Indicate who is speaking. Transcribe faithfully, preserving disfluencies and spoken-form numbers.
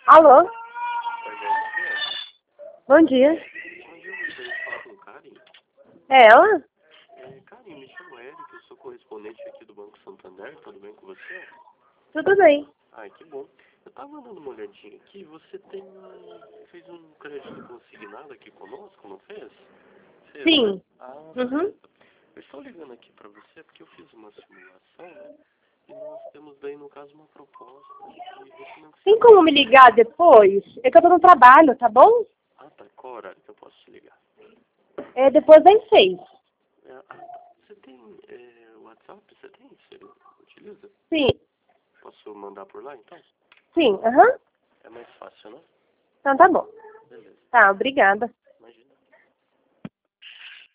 Speaker 1: Alô?
Speaker 2: Oi,
Speaker 1: Bom dia.
Speaker 2: bom dia. Bom dia, eu gostaria de falar com o Karen.
Speaker 1: É ela?
Speaker 2: É, Karen, me chamo Eric, eu sou correspondente aqui do Banco Santander, tudo bem com você?
Speaker 1: Tudo bem.
Speaker 2: Ai, que bom. Eu tava dando uma olhadinha aqui, você tem um, fez um crédito consignado aqui conosco, não fez? Fez,
Speaker 1: Sim.
Speaker 2: né? Ah,
Speaker 1: Uhum.
Speaker 2: eu estou ligando aqui para você porque eu fiz uma simulação, né? E nós temos daí, no caso, uma proposta de
Speaker 1: Tem
Speaker 2: refinanciamento.
Speaker 1: como me ligar depois? É que eu tô no trabalho, tá bom?
Speaker 2: Ah, tá. Qual horário que eu posso te ligar?
Speaker 1: É depois das seis.
Speaker 2: É, ah, tá. Você tem é, WhatsApp? Você tem? Você utiliza?
Speaker 1: Sim.
Speaker 2: Posso mandar por lá, então?
Speaker 1: Sim. Aham.
Speaker 2: É mais fácil, né?
Speaker 1: Então tá bom.
Speaker 2: Beleza.
Speaker 1: Tá, obrigada.